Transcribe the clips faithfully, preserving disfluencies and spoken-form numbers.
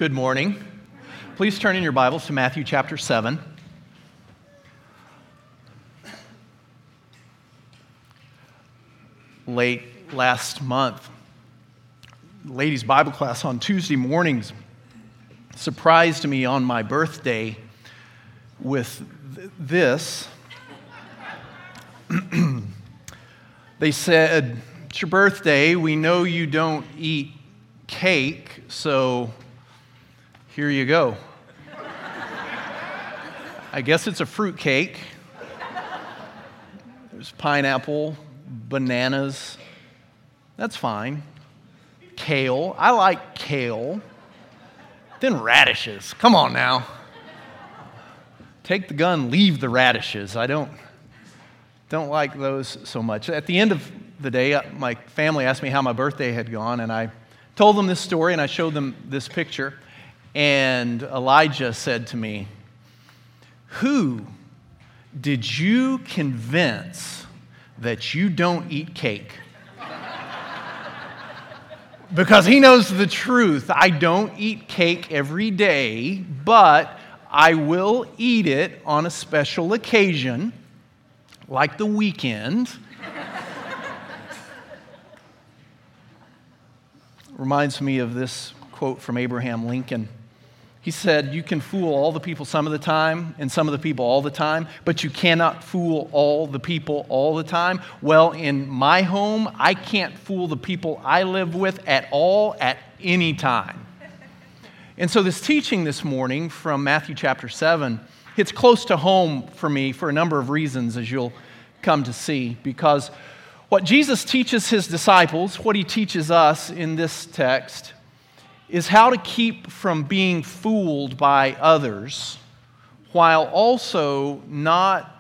Good morning. Please turn in your Bibles to Matthew chapter seven. Late last month, ladies' Bible class on Tuesday mornings surprised me on my birthday with th- this. They said, "It's your birthday. We know you don't eat cake, so here you go." I guess it's a fruit cake. There's pineapple, bananas. That's fine. Kale. I like kale. Then radishes. Come on now. Take the gun, leave the radishes. I don't, don't like those so much. At the end of the day, my family asked me how my birthday had gone, and I told them this story, and I showed them this picture. And Elijah said to me, "Who did you convince that you don't eat cake?" Because he knows the truth. I don't eat cake every day, but I will eat it on a special occasion, like the weekend. Reminds me of this quote from Abraham Lincoln. He said, "You can fool all the people some of the time and some of the people all the time, but you cannot fool all the people all the time." Well, in my home, I can't fool the people I live with at all at any time. And so this teaching this morning from Matthew chapter seven hits close to home for me for a number of reasons, as you'll come to see, because what Jesus teaches his disciples, what he teaches us in this text, is how to keep from being fooled by others while also not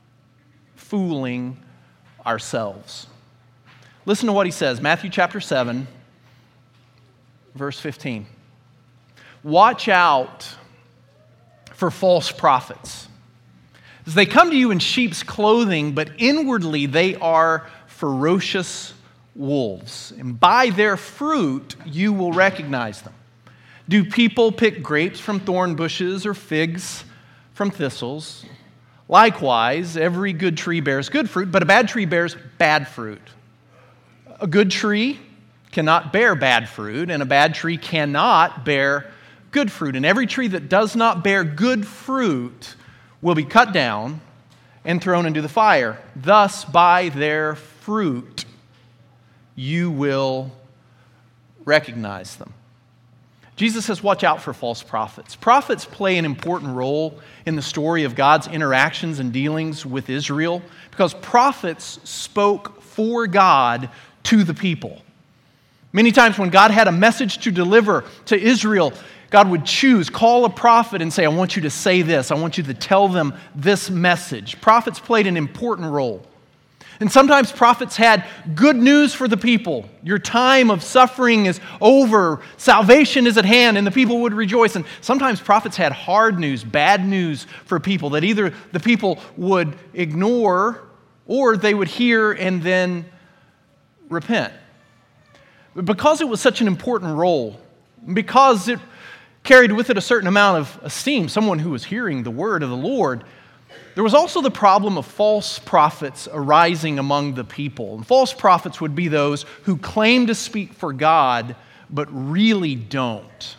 fooling ourselves. Listen to what he says, Matthew chapter seven, verse fifteen. "Watch out for false prophets, as they come to you in sheep's clothing, but inwardly they are ferocious wolves, and by their fruit you will recognize them. Do people pick grapes from thorn bushes or figs from thistles? Likewise, every good tree bears good fruit, but a bad tree bears bad fruit. A good tree cannot bear bad fruit, and a bad tree cannot bear good fruit. And every tree that does not bear good fruit will be cut down and thrown into the fire. Thus, by their fruit you will recognize them." Jesus says, watch out for false prophets. Prophets play an important role in the story of God's interactions and dealings with Israel because prophets spoke for God to the people. Many times when God had a message to deliver to Israel, God would choose, call a prophet and say, "I want you to say this. I want you to tell them this message." Prophets played an important role. And sometimes prophets had good news for the people. Your time of suffering is over. Salvation is at hand, and the people would rejoice. And sometimes prophets had hard news, bad news for people that either the people would ignore or they would hear and then repent. But because it was such an important role, because it carried with it a certain amount of esteem, someone who was hearing the word of the Lord, there was also the problem of false prophets arising among the people. And false prophets would be those who claim to speak for God, but really don't.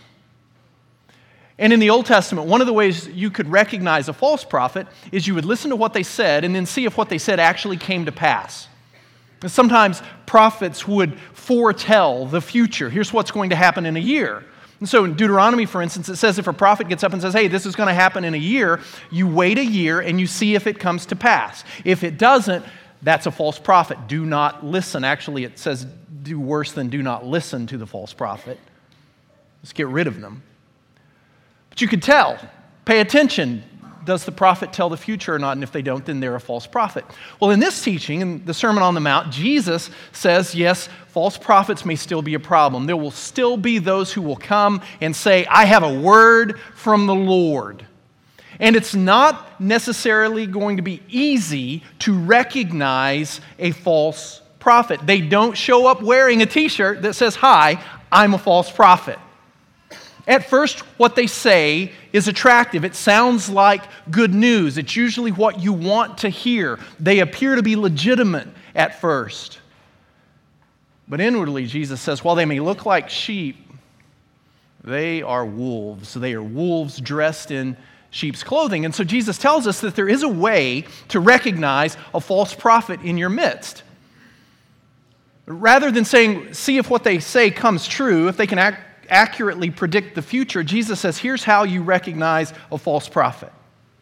And in the Old Testament, one of the ways you could recognize a false prophet is you would listen to what they said and then see if what they said actually came to pass. And sometimes prophets would foretell the future. Here's what's going to happen in a year. And so in Deuteronomy, for instance, it says if a prophet gets up and says, "Hey, this is going to happen in a year," you wait a year and you see if it comes to pass. If it doesn't, that's a false prophet. Do not listen. Actually, it says do worse than do not listen to the false prophet. Let's get rid of them. But you could tell. Pay attention. Does the prophet tell the future or not? And if they don't, then they're a false prophet. Well, in this teaching, in the Sermon on the Mount, Jesus says, yes, false prophets may still be a problem. There will still be those who will come and say, "I have a word from the Lord." And it's not necessarily going to be easy to recognize a false prophet. They don't show up wearing a t-shirt that says, "Hi, I'm a false prophet." At first, what they say is attractive. It sounds like good news. It's usually what you want to hear. They appear to be legitimate at first. But inwardly, Jesus says, while they may look like sheep, they are wolves. They are wolves dressed in sheep's clothing. And so Jesus tells us that there is a way to recognize a false prophet in your midst. Rather than saying, see if what they say comes true, if they can act accurately predict the future, Jesus says, here's how you recognize a false prophet.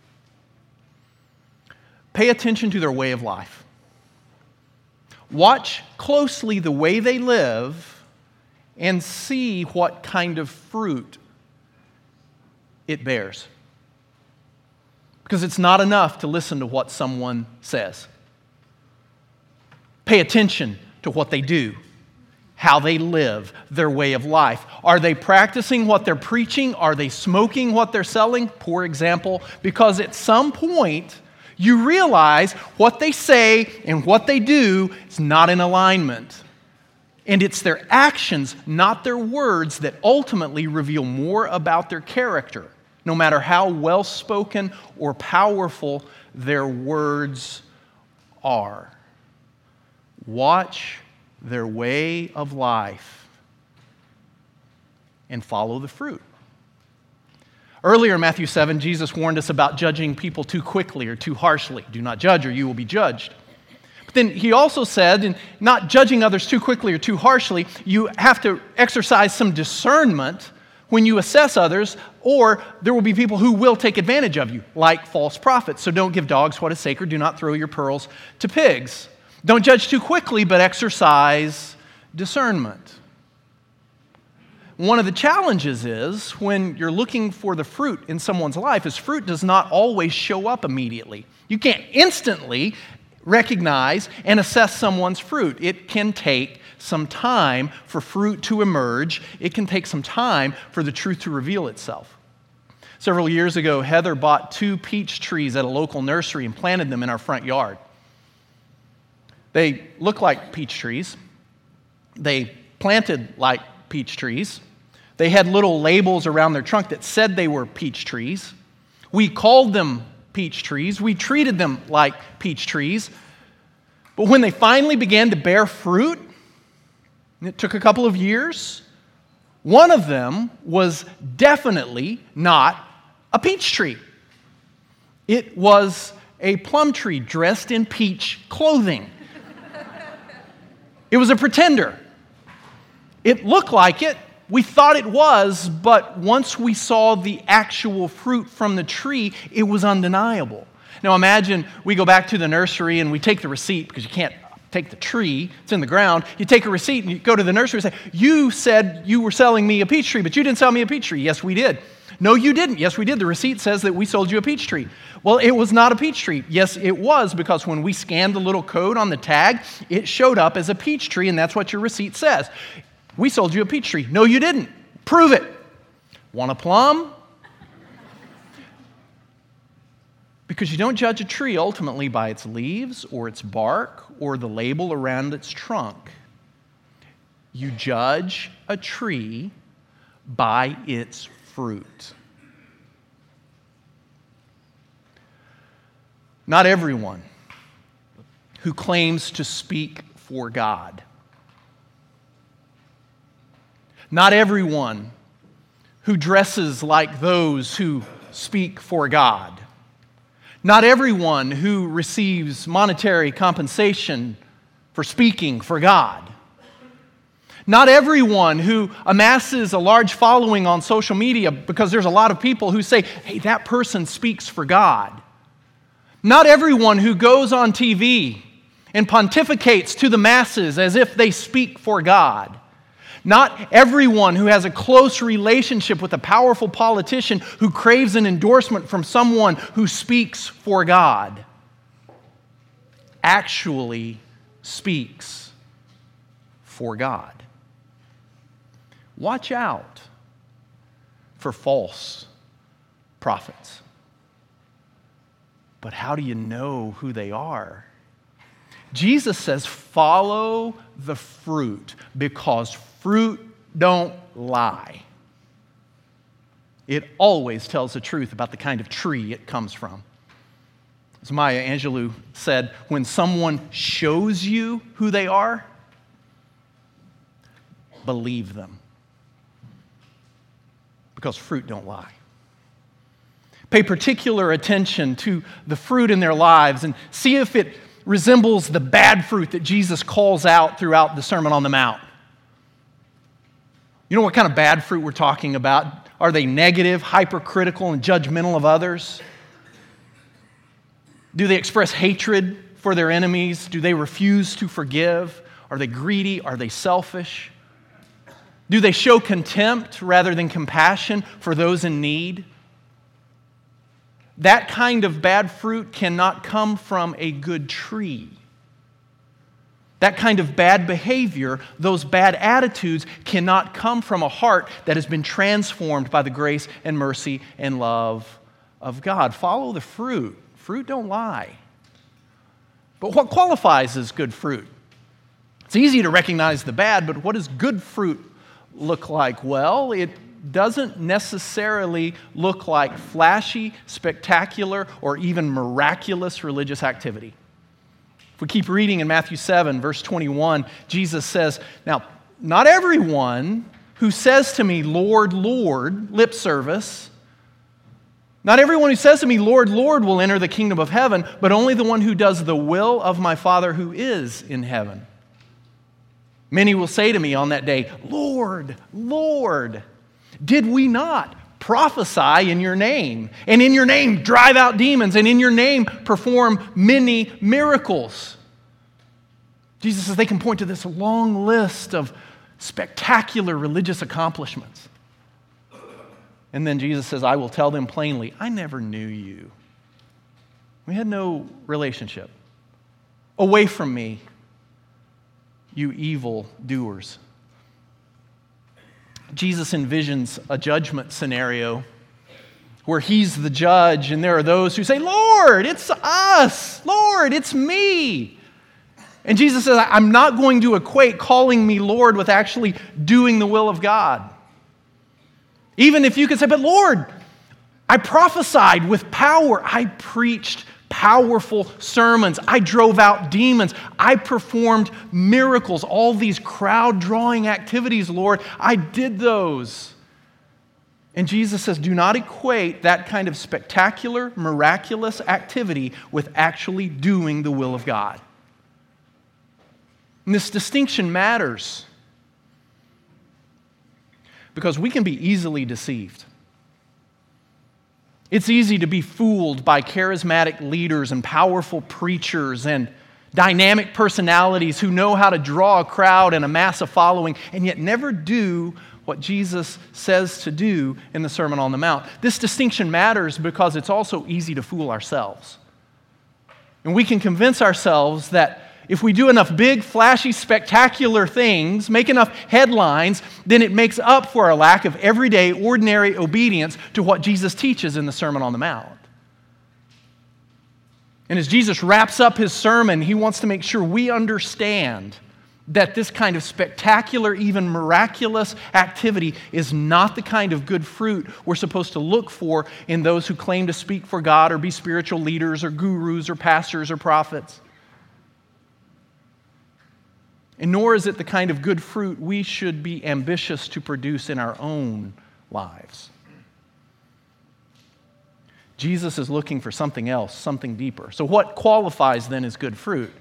Pay attention to their way of life. Watch closely the way they live and see what kind of fruit it bears. Because it's not enough to listen to what someone says. Pay attention to what they do, how they live, their way of life. Are they practicing what they're preaching? Are they smoking what they're selling? Poor example, because at some point you realize what they say and what they do is not in alignment. And it's their actions, not their words, that ultimately reveal more about their character, no matter how well-spoken or powerful their words are. Watch their way of life and follow the fruit. Earlier in Matthew seven, Jesus warned us about judging people too quickly or too harshly. Do not judge or you will be judged. But then he also said, in not judging others too quickly or too harshly, you have to exercise some discernment when you assess others, or there will be people who will take advantage of you, like false prophets. So don't give dogs what is sacred. Do not throw your pearls to pigs. Don't judge too quickly, but exercise discernment. One of the challenges is when you're looking for the fruit in someone's life, is fruit does not always show up immediately. You can't instantly recognize and assess someone's fruit. It can take some time for fruit to emerge. It can take some time for the truth to reveal itself. Several years ago, Heather bought two peach trees at a local nursery and planted them in our front yard. They look like peach trees. They planted like peach trees. They had little labels around their trunk that said they were peach trees. We called them peach trees. We treated them like peach trees. But when they finally began to bear fruit, and it took a couple of years, one of them was definitely not a peach tree. It was a plum tree dressed in peach clothing. It was a pretender. It looked like it. We thought it was, but once we saw the actual fruit from the tree, it was undeniable. Now imagine we go back to the nursery and we take the receipt, because you can't take the tree, it's in the ground. You take a receipt and you go to the nursery and say, you said you were selling me a peach tree, but you didn't sell me a peach tree. Yes, we did. No, you didn't. Yes, we did. The receipt says that we sold you a peach tree. Well, it was not a peach tree. Yes, it was, because when we scanned the little code on the tag, it showed up as a peach tree, and that's what your receipt says. We sold you a peach tree. No, you didn't. Prove it. Want a plum? Because you don't judge a tree ultimately by its leaves or its bark or the label around its trunk. You judge a tree by its fruit. Not everyone who claims to speak for God, not everyone who dresses like those who speak for God, not everyone who receives monetary compensation for speaking for God, not everyone who amasses a large following on social media, because there's a lot of people who say, hey, that person speaks for God. Not everyone who goes on T V and pontificates to the masses as if they speak for God. Not everyone who has a close relationship with a powerful politician who craves an endorsement from someone who speaks for God actually speaks for God. Watch out for false prophets. But how do you know who they are? Jesus says, follow the fruit, because fruit don't lie. it always tells the truth about the kind of tree it comes from. As Maya Angelou said, when someone shows you who they are, believe them. Because fruit don't lie. Pay particular attention to the fruit in their lives and see if it resembles the bad fruit that Jesus calls out throughout the Sermon on the Mount. You know what kind of bad fruit we're talking about? Are they negative, hypercritical, and judgmental of others? Do they express hatred for their enemies? Do they refuse to forgive? Are they greedy? Are they selfish? Do they show contempt rather than compassion for those in need? That kind of bad fruit cannot come from a good tree. That kind of bad behavior, those bad attitudes, cannot come from a heart that has been transformed by the grace and mercy and love of God. Follow the fruit. Fruit don't lie. But what qualifies as good fruit? It's easy to recognize the bad, but what does good fruit look like? Well, it doesn't necessarily look like flashy, spectacular, or even miraculous religious activity. If we keep reading in Matthew seven, verse twenty-one, Jesus says, now, not everyone who says to me, Lord, Lord, lip service, not everyone who says to me, Lord, Lord, will enter the kingdom of heaven, but only the one who does the will of my Father who is in heaven. Many will say to me on that day, Lord, Lord, did we not prophesy in your name, and in your name drive out demons, and in your name perform many miracles? Jesus says they can point to this long list of spectacular religious accomplishments. And then Jesus says, I will tell them plainly, I never knew you. We had no relationship. Away from me, you evil doers. Jesus envisions a judgment scenario where he's the judge and there are those who say, Lord, it's us. Lord, it's me. And Jesus says, I'm not going to equate calling me Lord with actually doing the will of God. Even if you could say, but Lord, I prophesied with power. I preached powerful sermons. I drove out demons. I performed miracles. All these crowd-drawing activities, Lord, I did those. And Jesus says, do not equate that kind of spectacular, miraculous activity with actually doing the will of God. And this distinction matters because we can be easily deceived. It's easy to be fooled by charismatic leaders and powerful preachers and dynamic personalities who know how to draw a crowd and amass a following and yet never do what Jesus says to do in the Sermon on the Mount. This distinction matters because it's also easy to fool ourselves. And we can convince ourselves that if we do enough big, flashy, spectacular things, make enough headlines, then it makes up for our lack of everyday, ordinary obedience to what Jesus teaches in the Sermon on the Mount. And as Jesus wraps up his sermon, he wants to make sure we understand that this kind of spectacular, even miraculous activity is not the kind of good fruit we're supposed to look for in those who claim to speak for God or be spiritual leaders or gurus or pastors or prophets. And nor is it the kind of good fruit we should be ambitious to produce in our own lives. Jesus is looking for something else, something deeper. So what qualifies then as good fruit?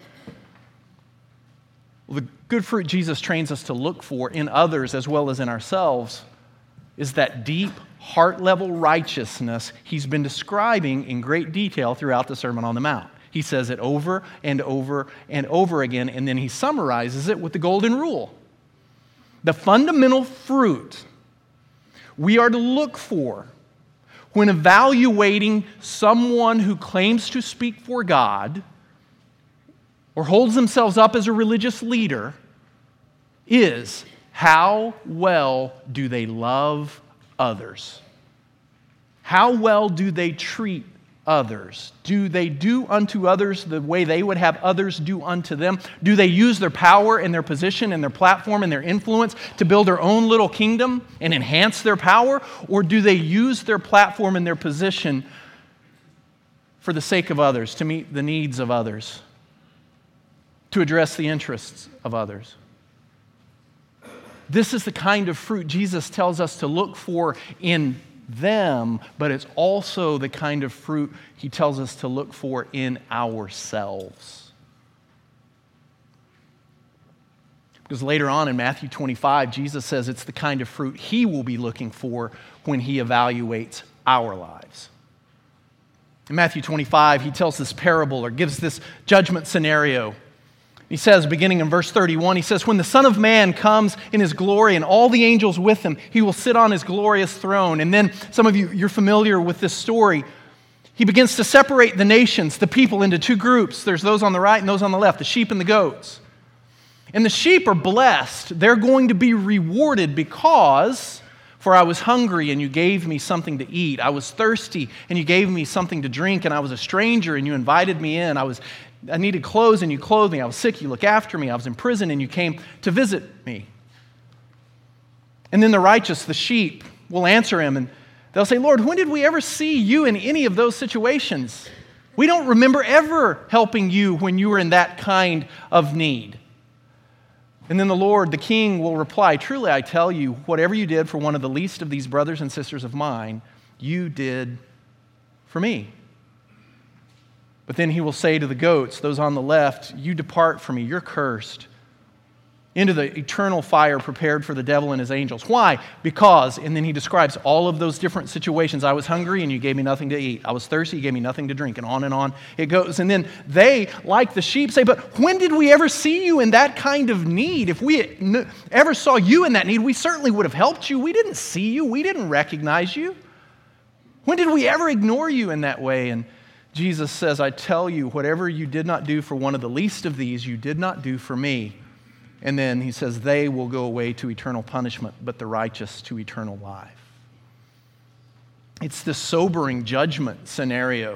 Well, the good fruit Jesus trains us to look for in others as well as in ourselves is that deep, heart-level righteousness he's been describing in great detail throughout the Sermon on the Mount. He says it over and over and over again, and then he summarizes it with the golden rule. The fundamental fruit we are to look for when evaluating someone who claims to speak for God or holds themselves up as a religious leader is how well do they love others? How well do they treat others? Do they do unto others the way they would have others do unto them? Do they use their power and their position and their platform and their influence to build their own little kingdom and enhance their power? Or do they use their platform and their position for the sake of others, to meet the needs of others, to address the interests of others? This is the kind of fruit Jesus tells us to look for in them, but it's also the kind of fruit he tells us to look for in ourselves. Because later on in Matthew twenty-five, Jesus says it's the kind of fruit he will be looking for when he evaluates our lives. In Matthew twenty-five, he tells this parable or gives this judgment scenario. He says, beginning in verse thirty-one, he says, "When the Son of Man comes in his glory and all the angels with him, he will sit on his glorious throne." And then some of you, you're familiar with this story. He begins to separate the nations, the people, into two groups. There's those on the right and those on the left, the sheep and the goats. And the sheep are blessed. They're going to be rewarded because, "For I was hungry and you gave me something to eat. I was thirsty and you gave me something to drink. And I was a stranger and you invited me in. I was I needed clothes and you clothed me. I was sick, you looked after me. I was in prison and you came to visit me." And then the righteous, the sheep, will answer him and they'll say, "Lord, when did we ever see you in any of those situations? We don't remember ever helping you when you were in that kind of need." And then the Lord, the King, will reply, "Truly I tell you, whatever you did for one of the least of these brothers and sisters of mine, you did for me." But then he will say to the goats, those on the left, "You depart from me, you're cursed, into the eternal fire prepared for the devil and his angels." Why? Because, and then he describes all of those different situations. "I was hungry and you gave me nothing to eat. I was thirsty, you gave me nothing to drink," and on and on it goes. And then they, like the sheep, say, "But when did we ever see you in that kind of need? If we ever saw you in that need, we certainly would have helped you. We didn't see you. We didn't recognize you. When did we ever ignore you in that way?" And Jesus says, "I tell you, whatever you did not do for one of the least of these, you did not do for me." And then he says, "They will go away to eternal punishment, but the righteous to eternal life." It's this sobering judgment scenario.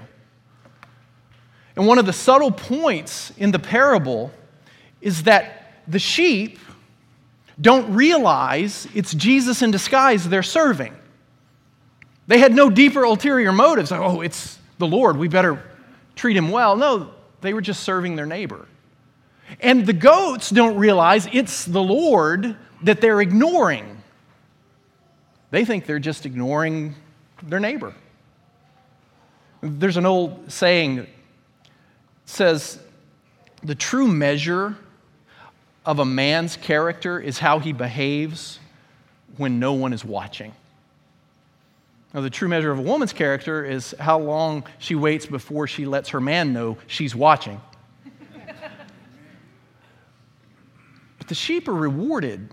And one of the subtle points in the parable is that the sheep don't realize it's Jesus in disguise they're serving. They had no deeper ulterior motives. Like, "Oh, it's the Lord, we better treat him well." No, they were just serving their neighbor. And the goats don't realize it's the Lord that they're ignoring. They think they're just ignoring their neighbor. There's an old saying that says, "The true measure of a man's character is how he behaves when no one is watching." Now, the true measure of a woman's character is how long she waits before she lets her man know she's watching. But the sheep are rewarded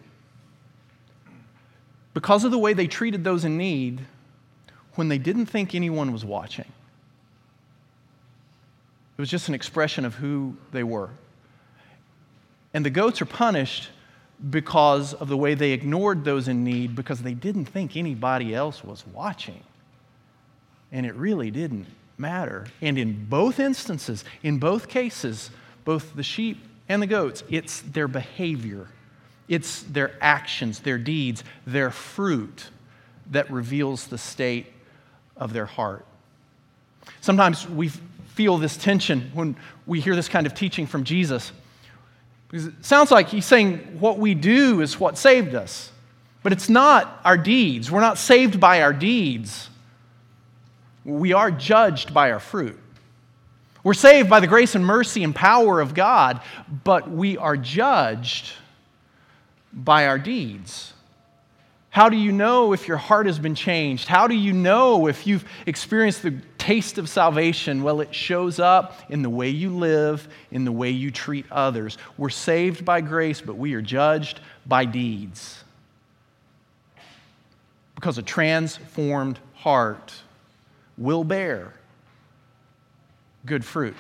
because of the way they treated those in need when they didn't think anyone was watching. It was just an expression of who they were. And the goats are punished because of the way they ignored those in need, because they didn't think anybody else was watching. And it really didn't matter. And in both instances, in both cases, both the sheep and the goats, it's their behavior, it's their actions, their deeds, their fruit that reveals the state of their heart. Sometimes we feel this tension when we hear this kind of teaching from Jesus, because it sounds like he's saying what we do is what saved us. But it's not our deeds. We're not saved by our deeds. We are judged by our fruit. We're saved by the grace and mercy and power of God, but we are judged by our deeds. How do you know if your heart has been changed? How do you know if you've experienced the taste of salvation? Well, it shows up in the way you live, in the way you treat others. We're saved by grace, but we are judged by deeds. Because a transformed heart will bear good fruit.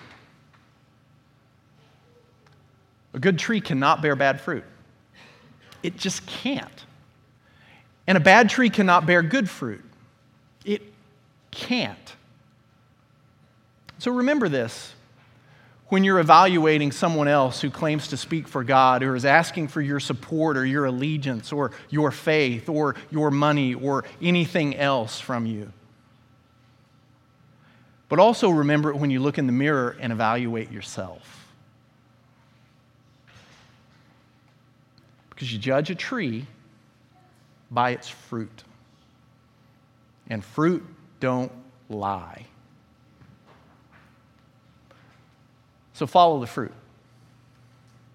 A good tree cannot bear bad fruit. It just can't. And a bad tree cannot bear good fruit. It can't. So remember this when you're evaluating someone else who claims to speak for God, or is asking for your support or your allegiance or your faith or your money or anything else from you. But also remember it when you look in the mirror and evaluate yourself. Because you judge a tree by its fruit. And fruit don't lie. So follow the fruit.